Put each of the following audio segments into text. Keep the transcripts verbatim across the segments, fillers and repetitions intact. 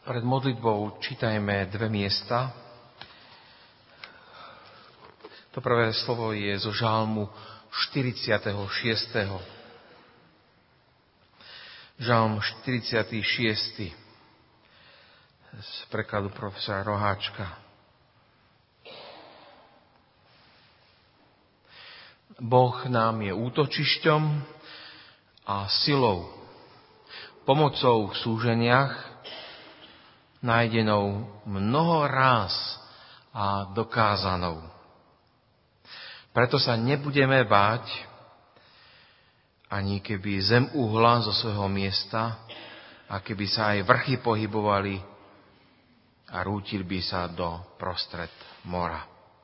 Pred modlitbou čítajme dve miesta. To prvé slovo je zo žalmu štyridsiateho šiesteho. Žalm štyridsiaty šiesty z prekladu profesora Roháčka. Boh nám je útočišťom a silou, pomocou v súženiach, nájdenou mnoho ráz a dokázanou. Preto sa nebudeme báť, ani keby zem uhla zo svojho miesta a keby sa aj vrchy pohybovali a rútil by sa do prostred mora.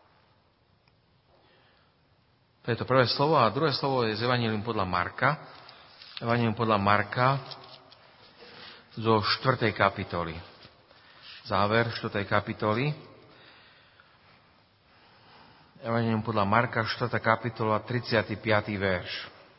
To je to prvé slovo a druhé slovo je z Evanjelium podľa Marka. Evanjelium podľa Marka zo štvrtej kapitoly. Záver štvrtej kapitoly. Evanjelium podľa Marka, štvrtá kapitola, tridsiaty piaty verš.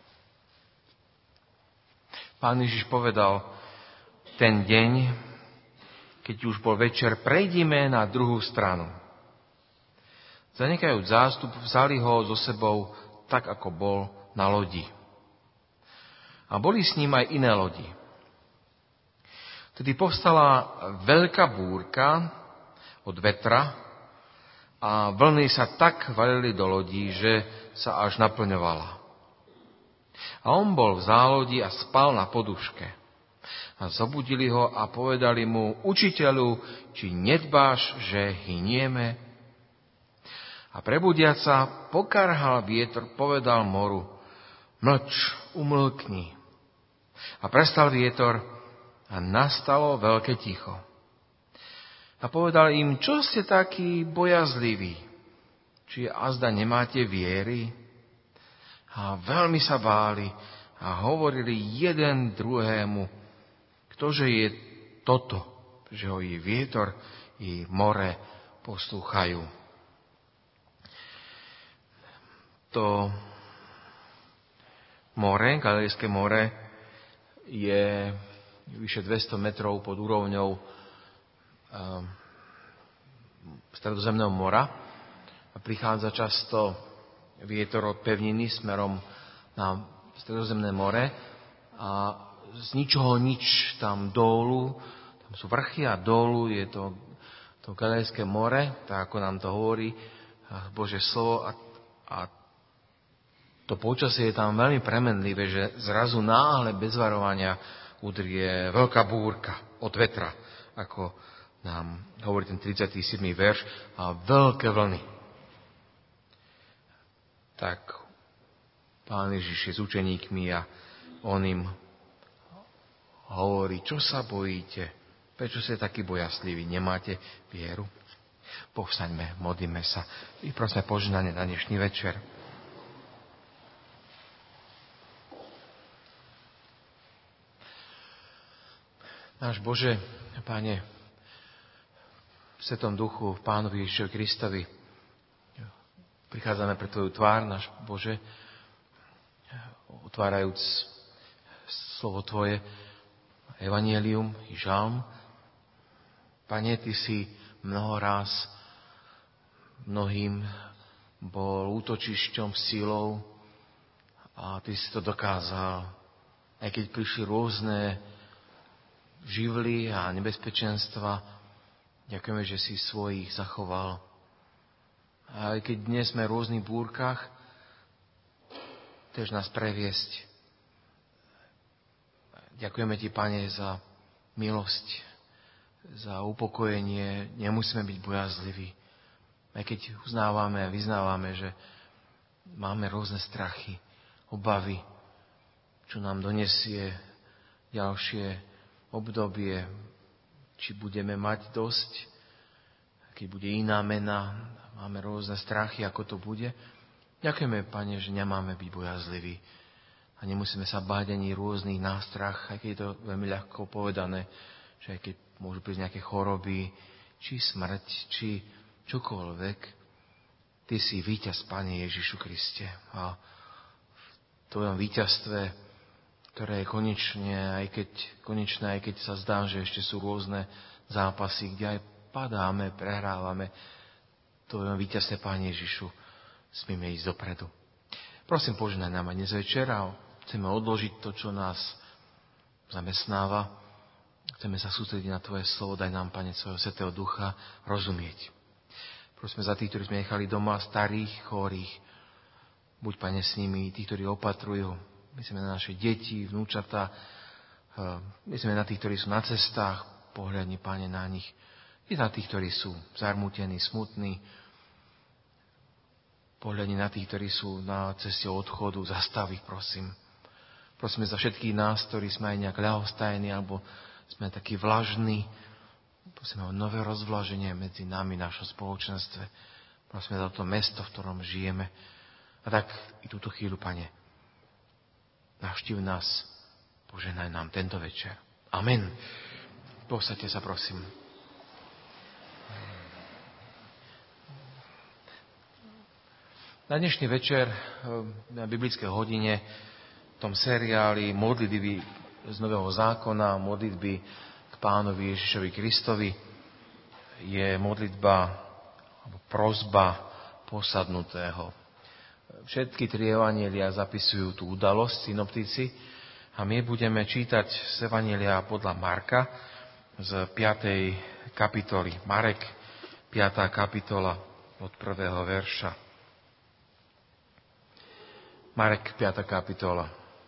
Pán Ježiš povedal ten deň, keď už bol večer, prejdime na druhú stranu. Zanikajúc zástup, vzali ho so sebou tak, ako bol na lodi. A boli s ním aj iné lodi. Tedy povstala veľká búrka od vetra a vlny sa tak valili do lodí, že sa až naplňovala. A on bol v zálodi a spal na poduške. A zobudili ho a povedali mu: Učiteľu, či nedbáš, že hynieme? A prebudiac sa pokarhal vietor, povedal moru: Mlč, umlkni. A prestal vietor a nastalo veľké ticho. A povedal im: Čo ste takí bojazliví? Či azda nemáte viery? A veľmi sa báli a hovorili jeden druhému: Ktože je toto, že ho i vietor, i more poslúchajú? To more, Galilejské more, je vyše dvesto metrov pod úrovňou um, Stredozemného mora a prichádza často vietor od pevniny smerom na Stredozemné more a z ničoho nič tam dolu, tam sú vrchy a dolu je to, to Galilejské more, tak ako nám to hovorí Božie slovo, a, a to počasie je tam veľmi premenlivé, že zrazu náhle bez varovania udrie veľká búrka od vetra, ako nám hovorí ten tridsiaty siedmy verš, a veľké vlny. Tak Pán Ježiš je s učeníkmi a on im hovorí: Čo sa bojíte? Prečo ste takí bojazliví? Nemáte vieru? Povstaňme, modlíme sa. I prosme požehnanie na dnešný večer. Náš Bože, Pane, v Svetom Duchu, Pánovi Ježišovi Kristovi, prichádzame pre Tvoju tvár, náš Bože, otvárajúc slovo Tvoje, Evanjelium i žalm. Pane, Ty si mnoho ráz mnohým bol útočišťom, silou a Ty si to dokázal. Aj keď prišli rôzne živly a nebezpečenstva, ďakujeme, že si svojich zachoval. A aj keď dnes sme v rôznych búrkach, chceš nás previesť. Ďakujeme Ti, Pane, za milosť, za upokojenie. Nemusíme byť bojazliví. Aj keď uznávame a vyznávame, že máme rôzne strachy, obavy, čo nám donesie ďalšie obdobie, či budeme mať dosť, keď bude iná mena, máme rôzne strachy, ako to bude. Ďakujeme, Pane, že nemáme byť bojazliví a nemusíme sa báť ani rôznych nástrach, aj keď je to veľmi ľahko povedané, že aj keď môžu prísť nejaké choroby, či smrť, či čokoľvek, Ty si víťaz, Pane Ježišu Kriste. A v Tvojom víťazstve, ktoré je konečne, aj keď, konečné, aj keď sa zdá, že ešte sú rôzne zápasy, kde aj padáme, prehrávame. To víťazné, Pane Ježišu, smieme ísť dopredu. Prosím, požehnaj nám aj dnes večer a chceme odložiť to, čo nás zamestnáva. Chceme sa sústrediť na Tvoje slovo. Daj nám, Pane, svojho Svätého Ducha rozumieť. Prosíme za tých, ktorí sme nechali doma, starých, chorých. Buď, Pane, s nimi, tí, ktorí opatrujú. Myslíme na naše deti, vnúčatá. Myslíme na tých, ktorí sú na cestách. Pohľadni, Pane, na nich. I na tých, ktorí sú zarmútení, smutní. Pohľadni na tých, ktorí sú na ceste odchodu, zastav ich, prosím. Prosíme za všetkých nás, ktorí sme aj nejak ľahostajní, alebo sme takí vlažní. Prosíme o nové rozvlaženie medzi nami, v našom spoločenstve. Prosíme za to mesto, v ktorom žijeme. A tak i túto chvíľu, Pane, navštív nás, požehnaj nám tento večer. Amen. Posaďte sa, prosím. Na dnešný večer na biblickej hodine v tom seriáli modlitby z Nového zákona, modlitby k Pánovi Ježišovi Kristovi je modlitba alebo prosba posadnutého. Všetky tri evanjelia zapisujú tú udalosť, synoptici, a my budeme čítať z evanjelia podľa Marka z piatej kapitoly. Marek, piata kapitola od prvého verša. Marek, piata kapitola.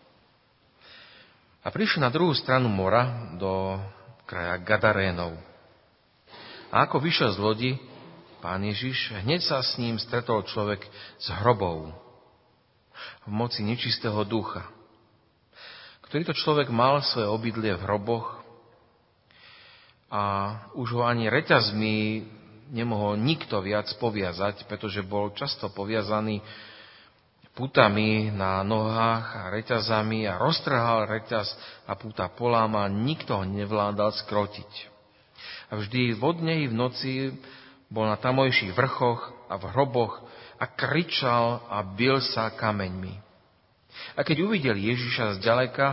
A prišli na druhú stranu mora, do kraja Gadarénov. A ako vyšiel z lodi Pán Ježiš, hneď sa s ním stretol človek z hrobov, v moci nečistého ducha, ktorý to človek mal svoje obydlie v hroboch a už ho ani reťazmi nemohol nikto viac poviazať, pretože bol často poviazaný putami na nohách a reťazami a roztrhal reťaz a puta poláma, nikto ho nevládal skrotiť. A vždy vodne i v noci bol na tamojších vrchoch a v hroboch a kričal a bil sa kameňmi. A keď uvidel Ježiša zďaleka,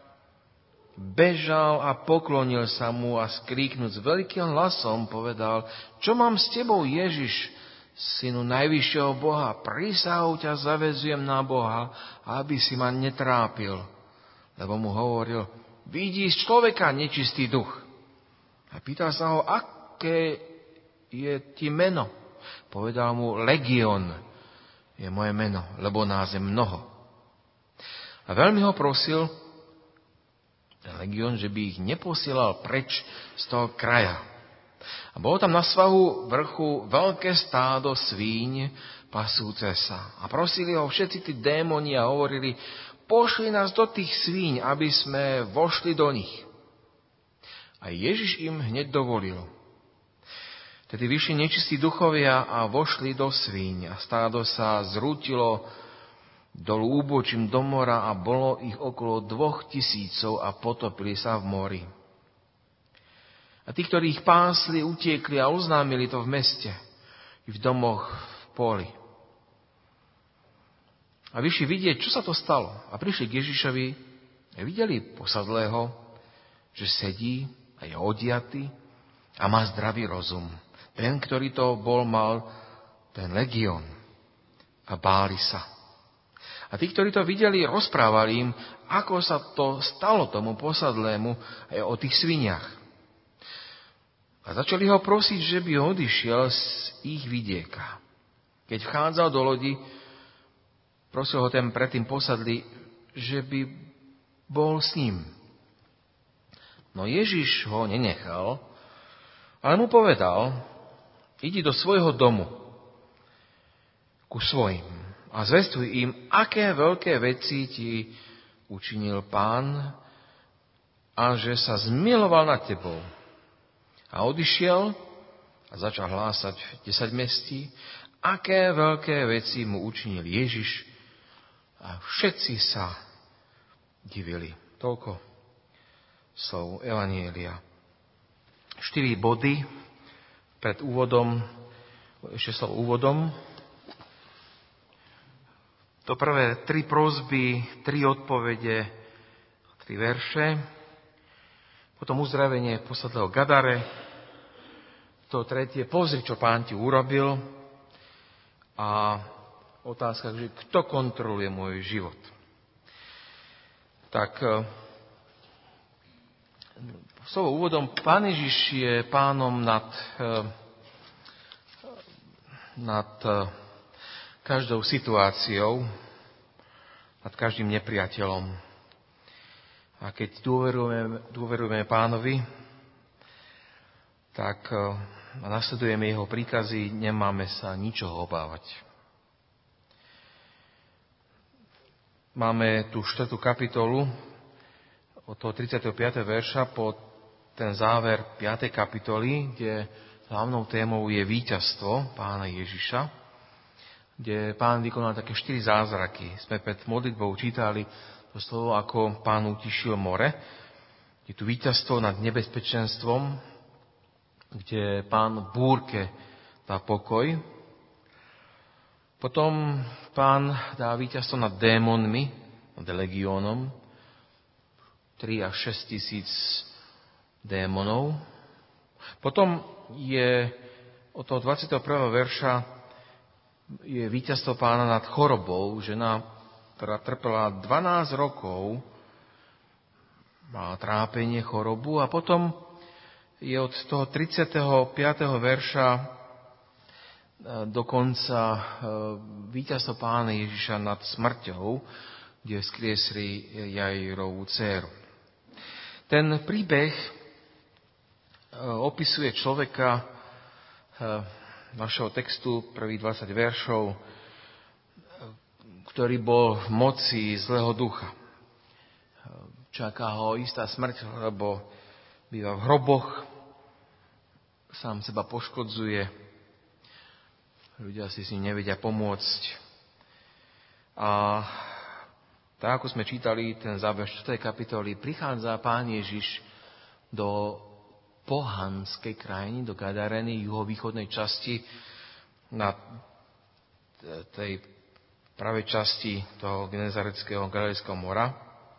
bežal a poklonil sa mu a skríknuc veľkým hlasom povedal: Čo mám s tebou, Ježiš, Synu najvyššieho Boha, prísahou ťa zaväzujem na Boha, aby si ma netrápil. Lebo mu hovoril: Vidí z človeka nečistý duch. A pýtal sa ho, aké je ti meno. Povedal mu: Legión je moje meno, lebo nás je mnoho. A veľmi ho prosil ten Legión, že by ich neposielal preč z toho kraja. A bolo tam na svahu vrchu veľké stádo svíň pasúce sa. A prosili ho všetci tí démoni a hovorili: Pošli nás do tých svíň, aby sme vošli do nich. A Ježiš im hneď dovolil. Tedy vyšli nečistí duchovia a vošli do svíň. A stádo sa zrútilo dolu úbočím do mora a bolo ich okolo dvoch tisícov a potopili sa v mori. A tí, ktorí ich pásli, utiekli a oznámili to v meste i v domoch v poli. A vyšli vidieť, čo sa to stalo. A prišli k Ježišovi a videli posadlého, že sedí a je odiatý a má zdravý rozum. Ten, ktorý to bol, mal ten Legión. A báli sa. A tí, ktorí to videli, rozprávali im, ako sa to stalo tomu posadlému aj o tých sviniach. A začali ho prosiť, že by odišiel z ich vidieka. Keď vchádzal do lodi, prosil ho ten predtým posadlý, že by bol s ním. No Ježiš ho nenechal, ale mu povedal: Idi do svojho domu ku svojim a zvestuj im, aké veľké veci ti učinil Pán a že sa zmiloval nad tebou. A odišiel a začal hlásať v desať mestí, aké veľké veci mu učinil Ježiš, a všetci sa divili. Toľko slov evanjelia. Štyri body pred úvodom, ešte slovo úvodom. To prvé, tri prosby, tri odpovede, tri verše. Potom uzdravenie posadlého Gadare, To tretie, pozri, čo Pán ti urobil. A otázka, že kto kontroluje môj život. Tak svojím úvodom, Pán Ježiš je pánom nad, nad každou situáciou, nad každým nepriateľom. A keď dôverujeme, dôverujeme Pánovi, tak a nasledujeme jeho príkazy, nemáme sa ničoho obávať. Máme tu štvrtú kapitolu od toho tridsiateho piateho verša po ten záver piatej kapitoly, kde hlavnou témou je víťazstvo Pána Ježiša, kde Pán vykonal také štyri zázraky. Sme pred modlitbou čítali to slovo, ako Pán utišil more. Je tu víťazstvo nad nebezpečenstvom, kde Pán búrke dá pokoj. Potom Pán dá víťazstvo nad démonmi, nad legiónom, tri až šesť tisíc démonov. Potom je od toho dvadsiateho prvého verša je víťazstvo Pána nad chorobou. Žena, ktorá trpela dvanásť rokov, mala trápenie, chorobu. A potom je od toho tridsiateho piateho verša dokonca víťazstvo Pána Ježiša nad smrťou, kde vzkriesli Jairovú dcéru. Ten príbeh opisuje človeka našeho textu, prvých dvadsať veršov, ktorý bol v moci zlého ducha. Čaká ho istá smrť, lebo býva v hroboch, sám seba poškodzuje, ľudia si s ním nevedia pomôcť. A tak, ako sme čítali ten záver štvrtej kapitoly, prichádza Pán Ježiš do pohanskej krajiny, do Gadareny, juhovýchodnej časti, na tej pravej časti toho Genezareckého Galilejského mora.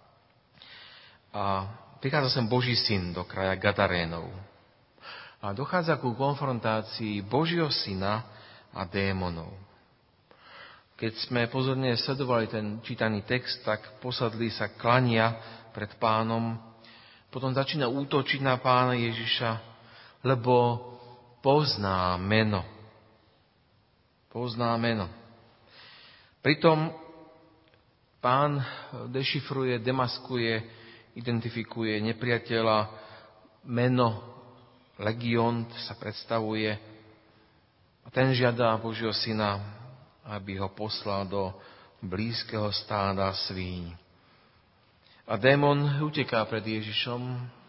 A prichádza sem Boží syn do kraja Gadarénov. A dochádza ku konfrontácii Božieho syna a démonov. Keď sme pozorne sledovali ten čítaný text, tak posadli sa, klania pred Pánom. Potom začína útočiť na Pána Ježiša, lebo pozná meno. Pozná meno. Pritom Pán dešifruje, demaskuje, identifikuje nepriateľa, meno, legión sa predstavuje. A ten žiada Božieho syna, aby ho poslal do blízkeho stáda svíň. A démon uteká pred Ježišom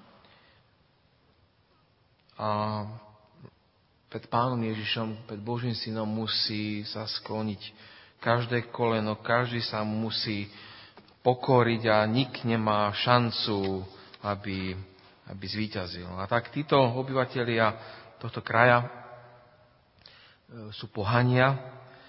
a pred Pánom Ježišom, pred Božím synom musí sa skloniť každé koleno, každý sa musí pokoriť a nik nemá šancu, aby, aby zvíťazil. A tak títo obyvatelia tohto kraja sú pohania,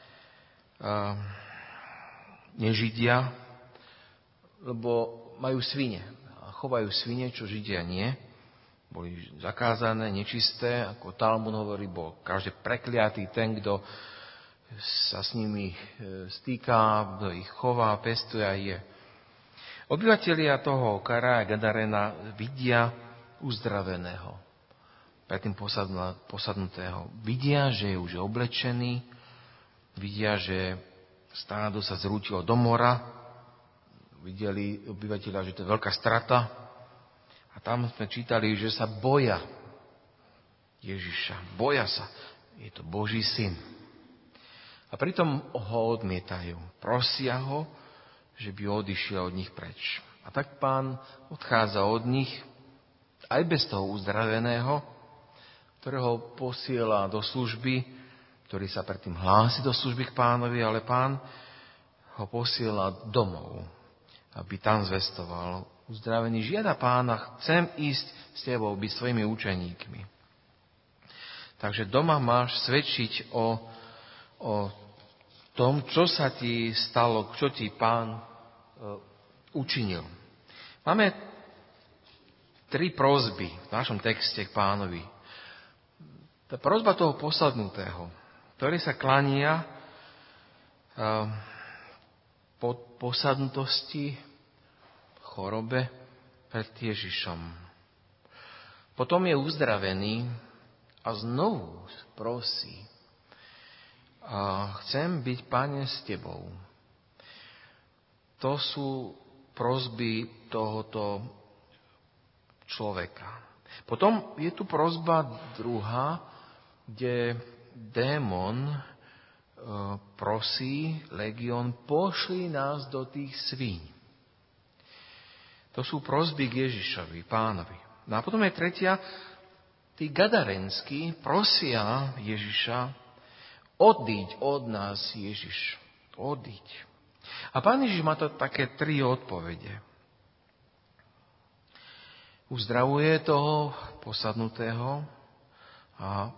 nežidia, lebo majú svine. A chovajú svine, čo Židia nie. Boli zakázané, nečisté. Ako Talmud hovorí, bol každý prekliatý ten, kto sa s nimi stýka, kto ich chová, pestuje a je. Obyvatelia toho kraja Gadarena vidia uzdraveného, predtým posadnutého. Vidia, že je už oblečený, vidia, že stádo sa zrútilo do mora, videli obyvateľa, že to je veľká strata. A tam sme čítali, že sa boja Ježiša. Boja sa. Je to Boží syn. A pritom ho odmietajú. Prosia ho, že by odišiel od nich preč. A tak Pán odchádza od nich aj bez toho uzdraveného, ktorého posiela do služby, ktorý sa predtým hlási do služby k Pánovi, ale Pán ho posiela domov, aby tam zvestoval. Uzdravený žiada Pána, chcem ísť s tebou, byť svojimi učeníkmi. Takže doma máš svedčiť o, o tom, čo sa ti stalo, čo ti Pán e, učinil. Máme tri prosby v našom texte k Pánovi. Tá prosba toho posadnutého, ktorý sa klania po posadnutosti, chorobe pred Ježišom. Potom je uzdravený a znovu prosí: a chcem byť, Pane, s Tebou. To sú prosby tohoto človeka. Potom je tu prosba druhá, kde démon e, prosí legión: pošli nás do tých svíň. To sú prosby k Ježišovi, Pánovi. No a potom je tretia, tí gadarenskí prosia Ježiša: odíď od nás, Ježiš, odíď. A Pán Ježiš má to také tri odpovede. Uzdravuje toho posadnutého a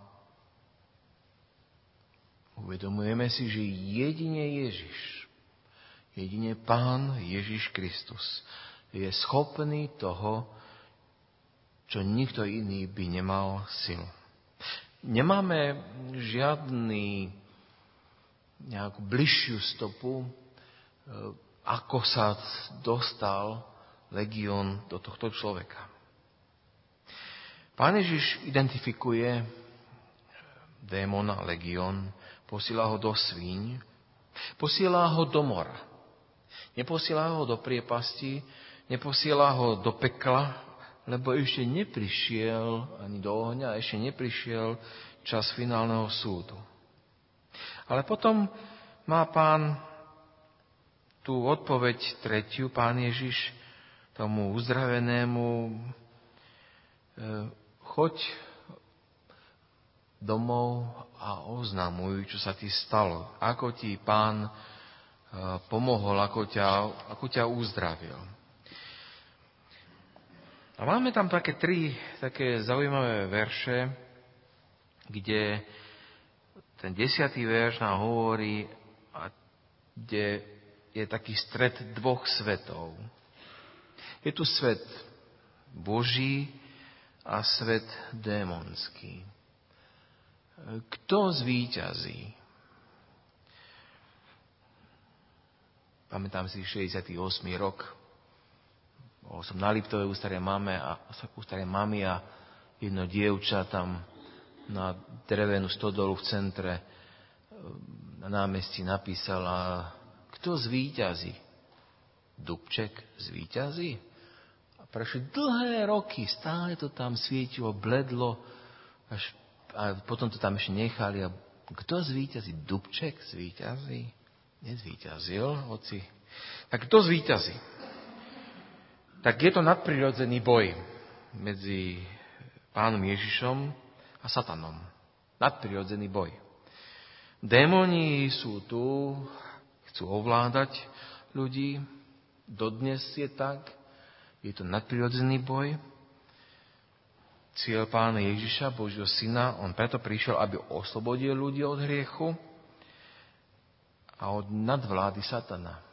uvedomujeme si, že jedine Ježiš, jedine Pán Ježiš Kristus je schopný toho, čo nikto iný by nemal silu. Nemáme žiadny nejakú bližšiu stopu, ako sa dostal legión do tohto človeka. Pán Ježiš identifikuje démona, legión, posiela ho do svíň, posiela ho do mora. Neposiela ho do priepasti, neposiela ho do pekla, lebo ešte neprišiel ani do ohňa, ešte neprišiel čas finálneho súdu. Ale potom má Pán tú odpoveď tretiu, Pán Ježiš tomu uzdravenému: choď domov a oznamuj, čo sa ti stalo, ako ti Pán pomohol, ako ťa, ako ťa uzdravil. A máme tam také tri také zaujímavé verše, kde ten desiatý verš nám hovorí, a kde je taký stret dvoch svetov. Je tu svet Boží a svet démonský. Kto zvíťazí? Pamätám si šesťdesiaty ôsmy rok. Bol som na Liptove u starej mame a u starej mamy a jedno dievča tam na drevenú stodolu v centre na námestí napísala: kto zvíťazí? Dubček zvíťazí? A prešli dlhé roky, stále to tam svietilo, bledlo, až, a potom to tam ešte nechali. A kto zvíťazí? Dubček zvíťazí? Nezvíťazil, hoci. Tak kto zvíťazí? Tak je to nadprirodzený boj medzi Pánom Ježišom a Satanom. Nadprirodzený boj. Démoni sú tu, chcú ovládať ľudí. Dodnes je tak. Je to nadprirodzený boj. Cieľ Pána Ježiša, Božieho Syna, on preto prišiel, aby oslobodil ľudí od hriechu a od nadvlády Satana.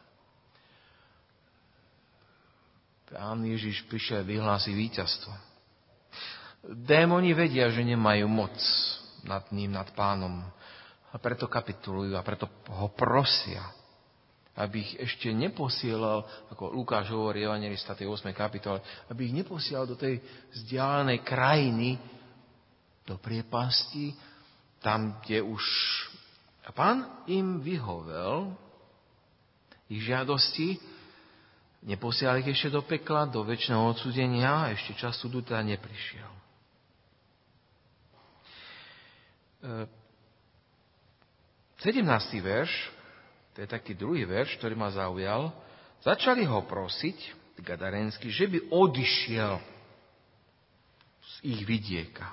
Pán Ježiš prišiel a vyhlási víťazstvo. Démoni vedia, že nemajú moc nad ním, nad Pánom. A preto kapitulujú a preto ho prosia, aby ich ešte neposielal, ako Lukáš hovorí, evanjelista tej ôsmej kapitole, aby ich neposielal do tej vzdialenej krajiny, do priepasti, tam, kde už... A Pán im vyhovel ich žiadosti, neposielal ich ešte do pekla, do večného odsúdenia, a ešte čas súdu teda neprišiel. sedemnásty verš, to je taký druhý verš, ktorý ma zaujal. Začali ho prosiť, gadarenský, že by odišiel z ich vidieka.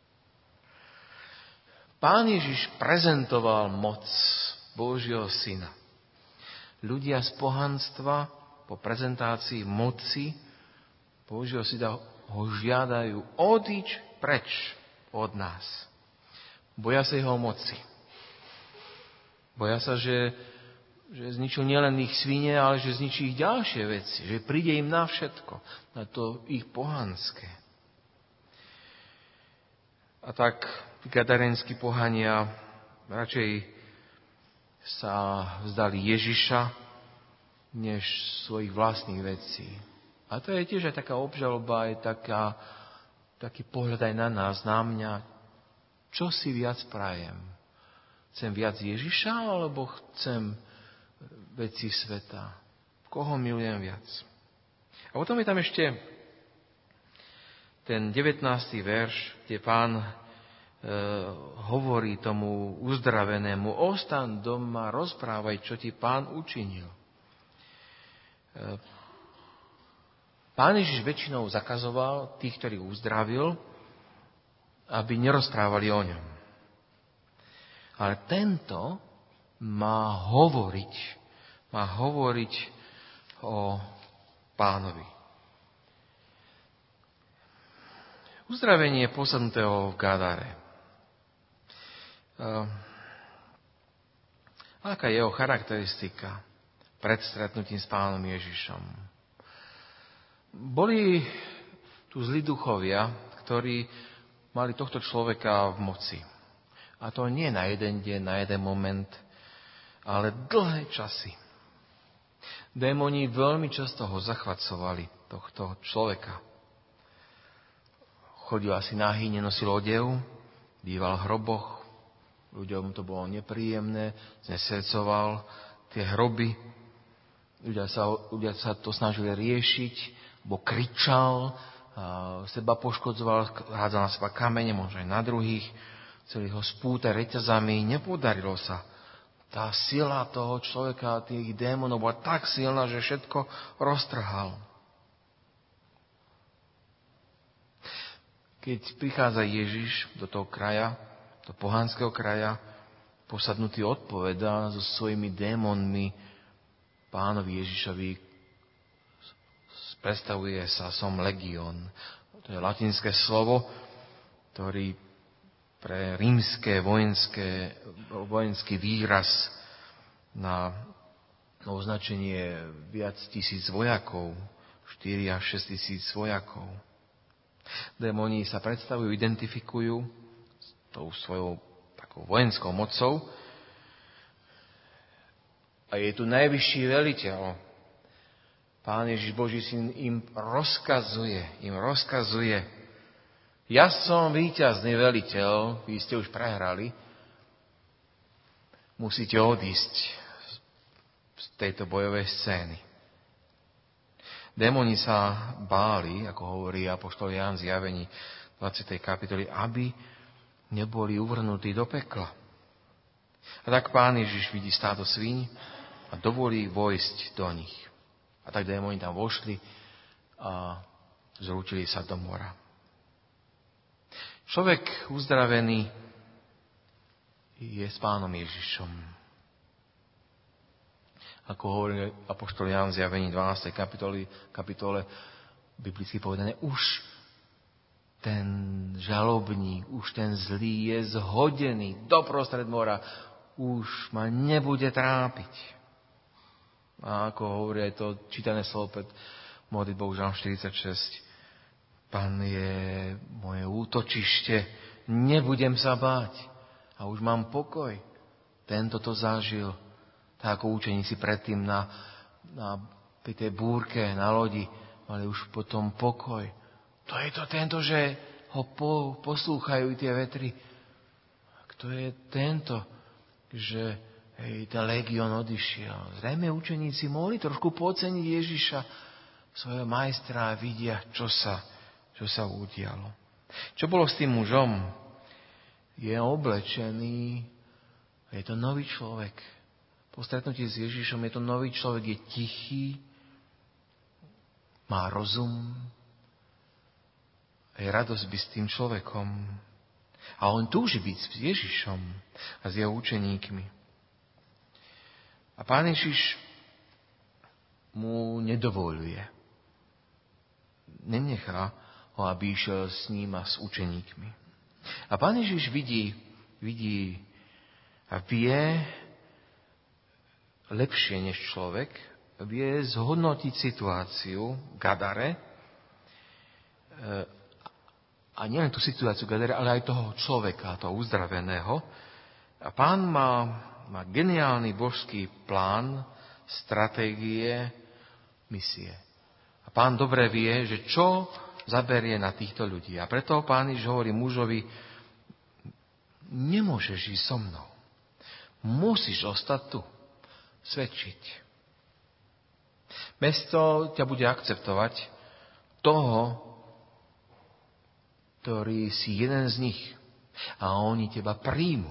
Pán Ježiš prezentoval moc Božieho Syna. Ľudia z pohanstva po prezentácii moci Božieho Syna ho žiadajú: odíď preč od nás. Boja sa jeho moci. Boja sa, že, že zničil nielen ich svine, ale že zničí ich ďalšie veci. Že príde im na všetko. Na to ich pohanské. A tak gadarenskí pohania radšej sa vzdali Ježiša, než svojich vlastných vecí. A to je tiež aj taká obžaloba, aj taká, taký pohľad aj na nás, na mňa. Čo si viac prajem? Chcem viac Ježiša, alebo chcem veci sveta? Koho milujem viac? A potom je tam ešte ten devätnásty verš, kde Pán e, hovorí tomu uzdravenému: ostaň doma, rozprávaj, čo ti Pán učinil. E, Pán Ježiš väčšinou zakazoval tých, ktorých uzdravil, aby nerozprávali o ňom. Ale tento má hovoriť, má hovoriť o Pánovi. Uzdravenie posadnutého v Gadare. Aká je jeho charakteristika pred stretnutím s Pánom Ježišom? Boli tu zlí duchovia, ktorí mali tohto človeka v moci. A to nie na jeden deň, na jeden moment, ale dlhé časy. Démoni veľmi často ho zachvacovali, tohto človeka. Chodil asi nahý, nenosil odev, býval v hroboch, ľuďom to bolo nepríjemné, znesvedcoval tie hroby, ľudia sa, ľudia sa to snažili riešiť, bo kričal, seba poškodzoval, hádzal na seba kamene, možno aj na druhých, chceli ho spútať reťazami, nepodarilo sa. Tá sila toho človeka, tých démonov bola tak silná, že všetko roztrhal. Keď prichádza Ježiš do toho kraja, do pohanského kraja, posadnutý odpovedá so svojimi démonmi Pánovi Ježišovi. Predstavuje sa, som legión. To je latinské slovo, ktorý pre rímske vojenské, vojenský výraz na označenie viac tisíc vojakov, štyri až šesť tisíc vojakov. Démoni sa predstavujú, identifikujú s tou svojou takou vojenskou mocou a je tu najvyšší veliteľ. Pán Ježiš Boží syn im rozkazuje, im rozkazuje. Ja som víťazný veliteľ, vy ste už prehrali, musíte odísť z tejto bojovej scény. Démoni sa báli, ako hovorí apoštol Ján v Zjavení dvadsiatej kapitoly, aby neboli uvrhnutí do pekla. A tak Pán Ježiš vidí stádo svíň a dovolí vojsť do nich. A tak démoni tam vošli a zrútili sa do mora. Človek uzdravený je s Pánom Ježišom. Ako hovorí apoštol Ján v Zjavení dvanástej kapitole, kapitole biblicky povedané, už ten žalobník, už ten zlý je zhodený doprostred mora, už ma nebude trápiť. A ako hovorí aj to čítané slovo pred modlitbou Žalm štyridsaťšesť. Pán je moje útočište, nebudem sa báť. A už mám pokoj. Tento to zažil. Tak ako učeníci predtým na, na tej búrke, na lodi, mali už potom pokoj. To je to tento, že ho po, poslúchajú tie vetry. Kto je tento, že hej, ten legión odišiel. Zrejme učeníci mohli trošku podceniť Ježiša, svojho majstra, a vidia, čo sa, čo sa udialo. Čo bolo s tým mužom? Je oblečený, je to nový človek. Po stretnutí s Ježišom je to nový človek, je tichý, má rozum, a je radosť byť s tým človekom. A on túži byť s Ježišom a s jeho učeníkmi. A Pán Ježiš mu nedovoľuje. Nenechá ho, aby išiel s ním a s učeníkmi. A Pán Ježiš vidí, vidí a vie lepšie než človek, vie zhodnotiť situáciu v Gadare A nielen tú situáciu Gadara, ale aj toho človeka, toho uzdraveného. A Pán má, má geniálny božský plán, stratégie, misie. A Pán dobre vie, že čo zaberie na týchto ľudí. A preto Pán Ježiš hovorí mužovi, nemôžeš ísť so mnou. Musíš ostať tu, svedčiť. Mesto ťa bude akceptovať toho, ktorý si jeden z nich. A oni teba príjmu.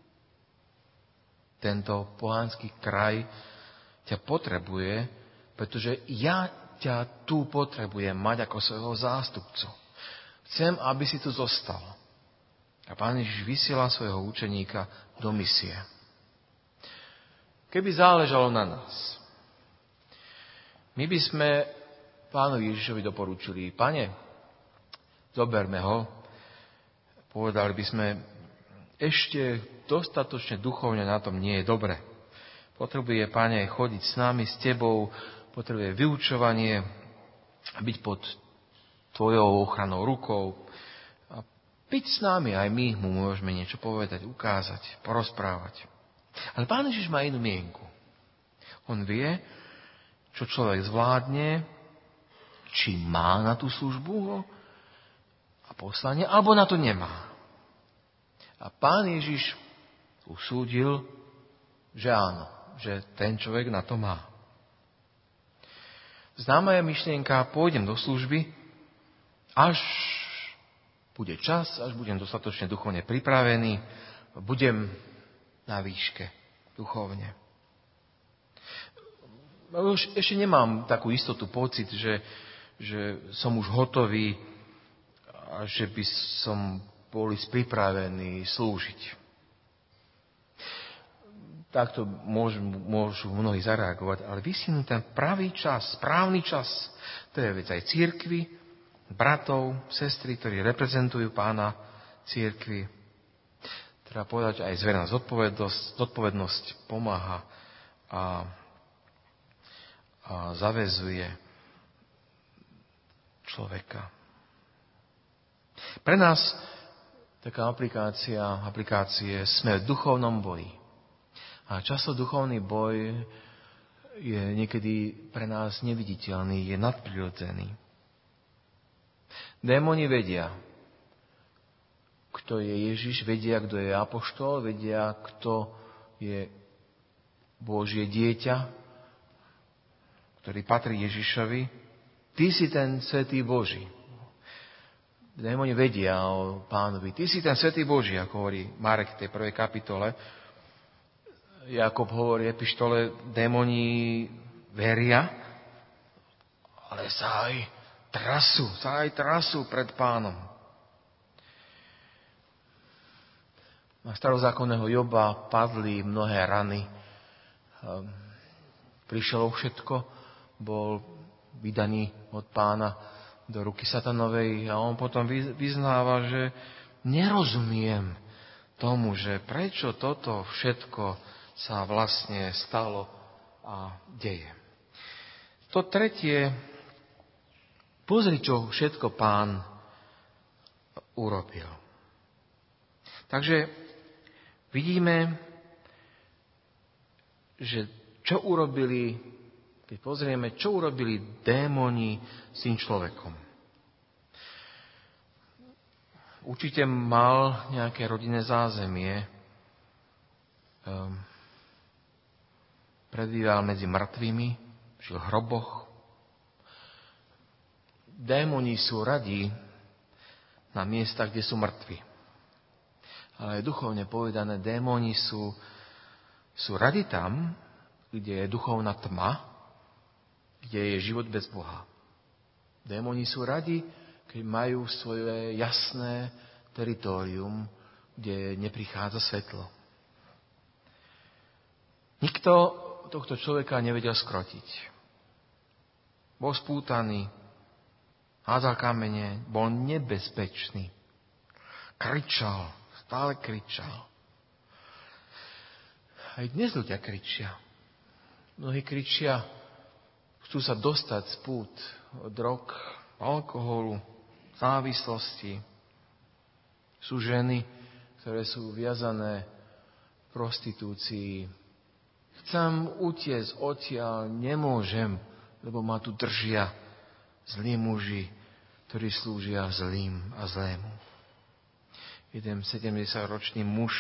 Tento pohanský kraj ťa potrebuje, pretože ja ťa tu potrebujem mať ako svojho zástupcu. Chcem, aby si tu zostal. A Pán Ježiš vysiela svojho učeníka do misie. Keby záležalo na nás, my by sme Pánovi Ježišovi doporučili, Pane, zoberme ho, povedali by sme, ešte dostatočne duchovne na tom nie je dobre. Potrebuje, Pane, chodiť s nami, s Tebou, potrebuje vyučovanie, byť pod Tvojou ochranou rukou a byť s nami, aj my mu môžeme niečo povedať, ukázať, porozprávať. Ale Pán Ježiš má inú mienku. On vie, čo človek zvládne, či má na tú službu a poslanie, alebo na to nemá. A Pán Ježiš usúdil, že áno, že ten človek na to má. Známa je myšlienka, pôjdem do služby, až bude čas, až budem dostatočne duchovne pripravený, budem na výške duchovne. Už ešte nemám takú istotu, pocit, že, že som už hotový a že by som bol pripravený slúžiť. Takto môžu, môžu mnohí zareagovať, ale vysiahnuť ten pravý čas, správny čas, to je vec aj cirkvi, bratov, sestry, ktorí reprezentujú Pána cirkvi. Treba povedať, aj zverejná zodpovednosť, zodpovednosť pomáha a, a zaväzuje človeka. Pre nás taká aplikácia, aplikácie sme v duchovnom boji. A často duchovný boj je niekedy pre nás neviditeľný, je nadprirodzený. Démoni vedia, kto je Ježiš, vedia, kto je apoštol, vedia, kto je Božie dieťa, ktorý patrí Ježišovi. Ty si ten svätý Boží. Démoni vedia o Pánovi. Ty si ten svätý Boží, ako hovorí Marek v tej prvej kapitole. Jakob hovorí v epištole, démoni veria, ale sa aj trasú, sa aj trasú pred Pánom. Na starozákonného Joba padli mnohé rany. Prišlo všetko, bol vydaný od Pána do ruky satanovej a on potom vyznáva, že nerozumiem tomu, že prečo toto všetko sa vlastne stalo a deje. To tretie, pozri, čo všetko Pán urobil. Takže vidíme, že čo urobili, keď pozrieme, čo urobili démoni s tým človekom. Určite mal nejaké rodinné zázemie. Um, predvíval medzi mŕtvými, žil v hroboch. Démoni sú radi na miestach, kde sú mŕtvi. Ale duchovne povedané, démoni sú, sú radi tam, kde je duchovná tma, kde je život bez Boha. Démoni sú radi, keď majú svoje jasné teritorium, kde neprichádza svetlo. Nikto tohto človeka nevedel skrotiť. Bol spútaný, hádzal kamene, bol nebezpečný. Kričal, stále kričal. Aj dnes ľudia kričia. Mnohí kričia, chcú sa dostať z pút od drog, alkoholu, závislosti, Sú ženy, ktoré sú viazané v prostitúcii. Chcem utiecť odtiaľ, nemôžem, lebo ma tu držia zlí muži, ktorí slúžia zlým a zlému. Jeden sedemdesiatročný muž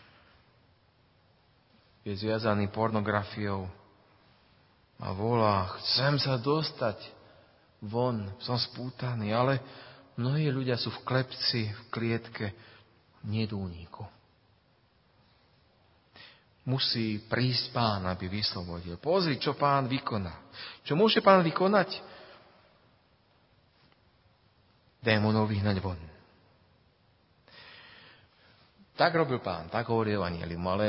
je zviazaný pornografiou a volá, chcem sa dostať von, som spútaný, ale mnohí ľudia sú v klepci, v klietke, nie do úniku. Musí prísť Pán, aby vyslobodil. Pozri, čo Pán vykoná. Čo môže Pán vykonať? Démonov vyhnať von. Tak robil Pán, tak hovorí Evangelium, ale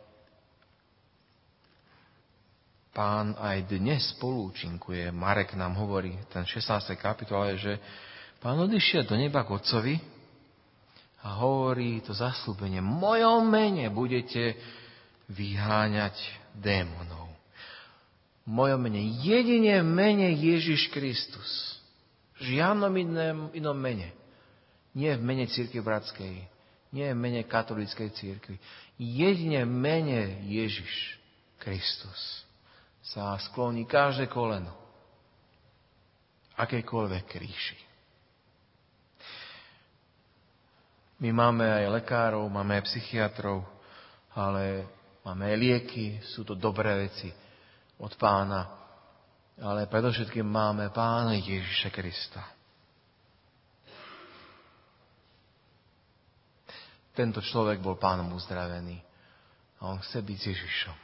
Pán aj dnes spolúčinkuje. Marek nám hovorí, ten šestnástej kapitole, že Pán odišiel do neba k Otcovi a hovorí to zasľúbenie. V mojom mene budete vyháňať démonov. V mojom mene. Jedine v mene Ježiš Kristus. V žiadnom inom, inom mene. Nie v mene Cirkvi bratskej. Nie v mene katolíckej cirkvi. Jedine v mene Ježiš Kristus sa skloní každé koleno. Akejkoľvek ríši. My máme aj lekárov, máme aj psychiatrov, ale máme aj lieky, sú to dobré veci od Pána. Ale predovšetkým máme Pána Ježiša Krista. Tento človek bol Pánom uzdravený a on chce byť s Ježišom.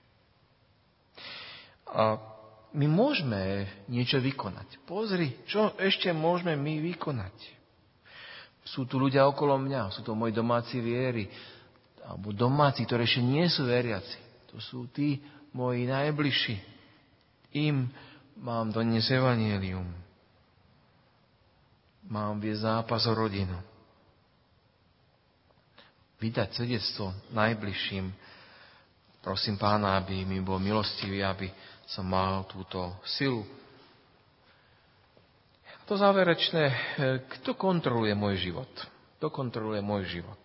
A my môžeme niečo vykonať. Pozri, čo ešte môžeme my vykonať. Sú tu ľudia okolo mňa, sú to moji domáci viery, alebo domáci, ktorí ešte nie sú veriaci. To sú tí moji najbližší. Im mám doniesť evanjelium. Mám viesť zápas o rodinu. Vydať svedectvo najbližším. Prosím Pána, aby mi bol milostivý, aby som mal túto silu. To záverečné, kto kontroluje môj život? Kto kontroluje môj život?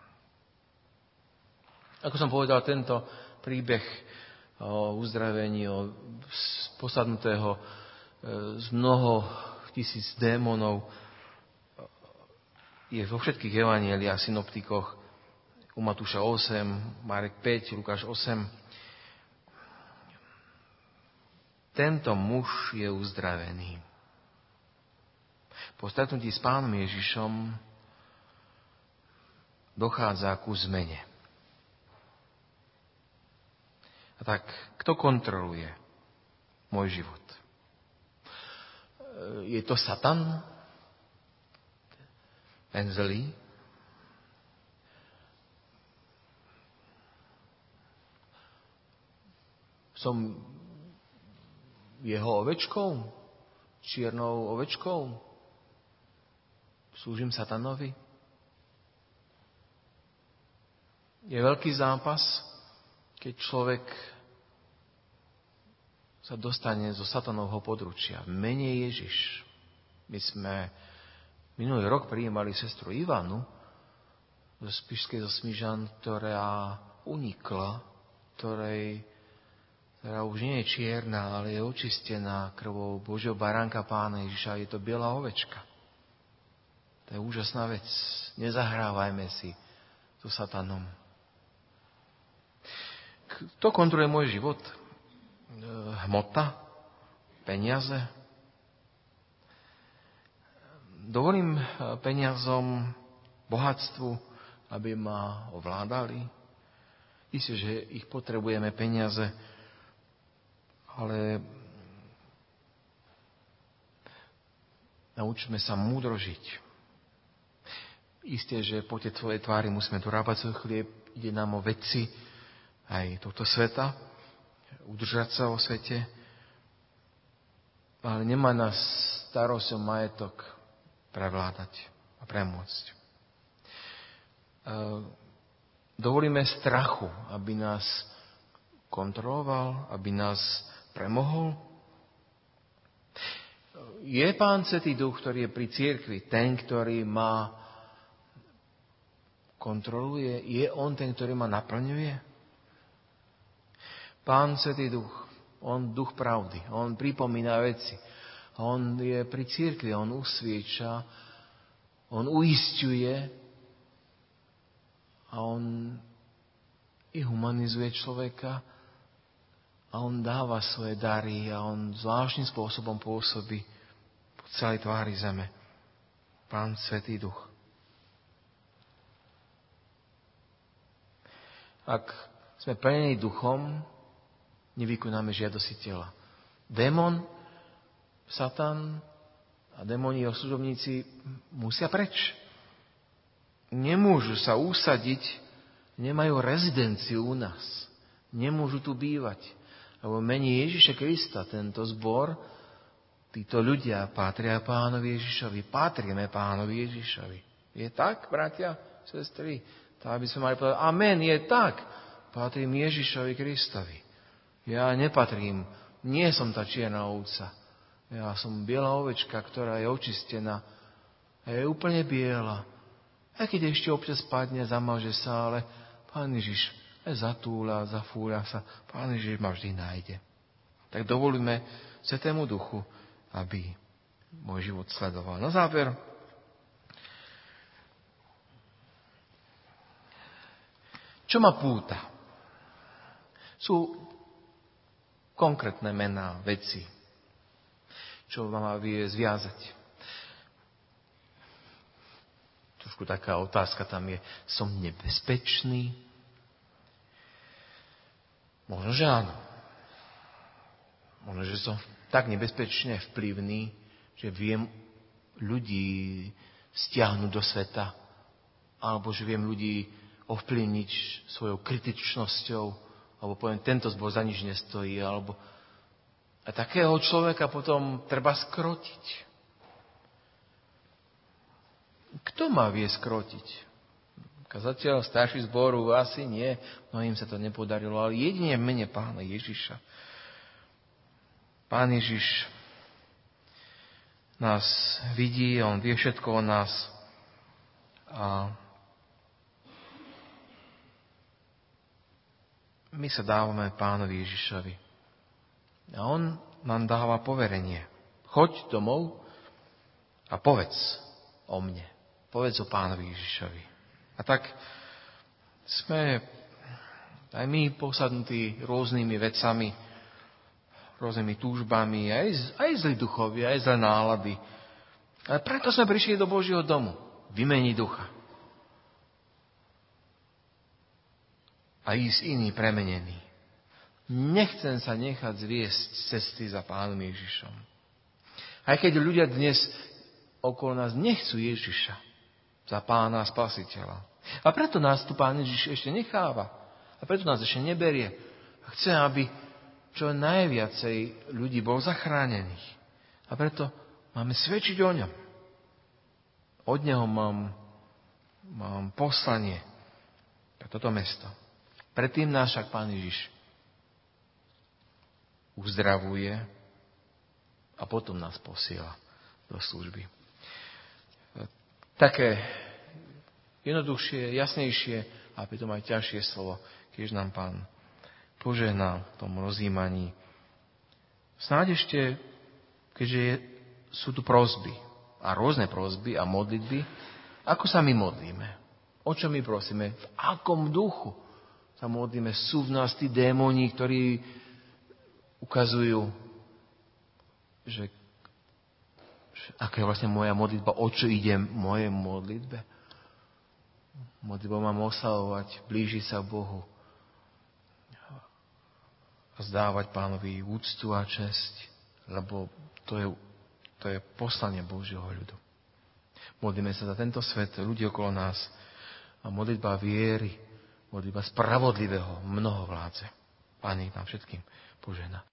Ako som povedal, tento príbeh o uzdravení, o posadnutého z mnoho tisíc démonov je vo všetkých evanjeliách, synoptikoch, u Matúša osem, Marek päť, Lukáš osem. Tento muž je uzdravený. Po stretnutí s Pánom Ježišom dochádza ku zmene. A tak, kto kontroluje môj život? Je to Satan? Ten zlý? Som jeho ovečkou? Čiernou ovečkou? Slúžim Satanovi? Je veľký zápas, keď človek sa dostane zo Satanovho područia. V mene Ježiš. My sme minulý rok prijímali sestru Ivanu zo Spišskej zo Smižan, ktorá unikla, ktorej ktorá už nie je čierna, ale je očistená krvou Božieho baránka Pána Ježiša. Je to biela ovečka. To je úžasná vec. Nezahrávajme si so Satanom. Kto kontroluje môj život? Hmota? Peniaze? Dovolím peniazom, bohatstvu, aby ma ovládali? Isté, že ich potrebujeme peniaze, ale naučme sa múdro žiť. Isté, že po tej tvojej tvári musíme dorábať svoj chlieb, ide nám o veci aj tohto sveta, udržať sa vo svete, ale nemá nás starosť o majetok prevládať a premôcť. Dovolíme strachu, aby nás kontroloval, aby nás premohol? Je Pán Svätý Duch, ktorý je pri cirkvi, ten, ktorý má kontroluje? Je on ten, ktorý ma naplňuje? Pán Svätý Duch, on duch pravdy, on pripomína veci. On je pri cirkvi, on usvieča, on uisťuje a on i humanizuje človeka a on dáva svoje dary a on zvláštnym spôsobom pôsobí po celej tvári zeme. Pán Svätý Duch. Ak sme plnení duchom, nevykonáme žiadosti tela. Démon, Satan a démoni a služobníci musia preč. Nemôžu sa usadiť, nemajú rezidenciu u nás. Nemôžu tu bývať. Lebo mení Ježiša Krista tento zbor, títo ľudia patria Pánovi Ježišovi. Patríme Pánovi Ježišovi. Je tak, bratia, sestry? Tak by sme mali povedať, amen, je tak. Patrím Ježišovi Kristovi. Ja nepatrím, nie som tá čierna ovca. Ja som biela ovečka, ktorá je očistená. A je úplne biela. A keď ešte občas padne, zamaže sa, ale Pán Ježiš aj zatúľa, zafúľa sa. Pán Ježiš ma vždy nájde. Tak dovolíme Svätému Duchu, aby môj život sledoval. Na záver, čo ma púta? Sú konkrétne mená, veci, čo ma má zviazať. Trošku taká otázka tam je, som nebezpečný? Možno, že áno. Možno, že som tak nebezpečne vplyvný, že viem ľudí stiahnuť do sveta, alebo že viem ľudí ovplyvniť svojou kritičnosťou, alebo poviem, tento zbor za nič nestojí, alebo a takého človeka potom treba skrotiť. Kto má vie skrotiť? Kazateľ, starší zboru, asi nie. Mnohým sa to nepodarilo, ale jedine v mene Pána Ježiša. Pán Ježiš nás vidí, on vie všetko o nás. A my sa dávame Pánovi Ježišovi. A on nám dáva poverenie. Choď domov a povedz o mne. Povedz o Pánovi Ježišovi. A tak sme aj my posadnutí rôznymi vecami, rôznymi túžbami, aj, aj zlí duchovia, aj zlé nálady. Ale preto sme prišli do Božieho domu. Vymeniť ducha. A ísť iný premenený. Nechcem sa nechať zviesť z cesty za Pánom Ježišom. Aj keď ľudia dnes okolo nás nechcú Ježiša za Pána a Spasiteľa. A preto nás tu Pán Ježiš ešte necháva. A preto nás ešte neberie. A chce, aby čo najviacej ľudí bol zachránených. A preto máme svedčiť o ňom. Od neho mám, mám poslanie pre toto mesto. Predtým nás však Pán Ježiš uzdravuje a potom nás posiela do služby. Také jednoduchšie, jasnejšie a pritom aj ťažšie slovo, keď nám Pán požehná v tom rozjímaní. Snáď ešte, keďže sú tu prosby a rôzne prosby a modlitby, ako sa my modlíme? O čo my prosíme? V akom duchu sa modlíme? Sú v nás tí démoni, ktorí ukazujú, že, že aká je vlastne moja modlitba, o čo ide v mojej modlitbe. Modlitbou mám oslavovať, blížiť sa Bohu a zdávať Pánovi úctu a česť, lebo to je, to je poslanie Božieho ľudu. Modlíme sa za tento svet, ľudí okolo nás a modlitba viery, modlitba spravodlivého mnoho vládze. Pán nech nám všetkým požehná.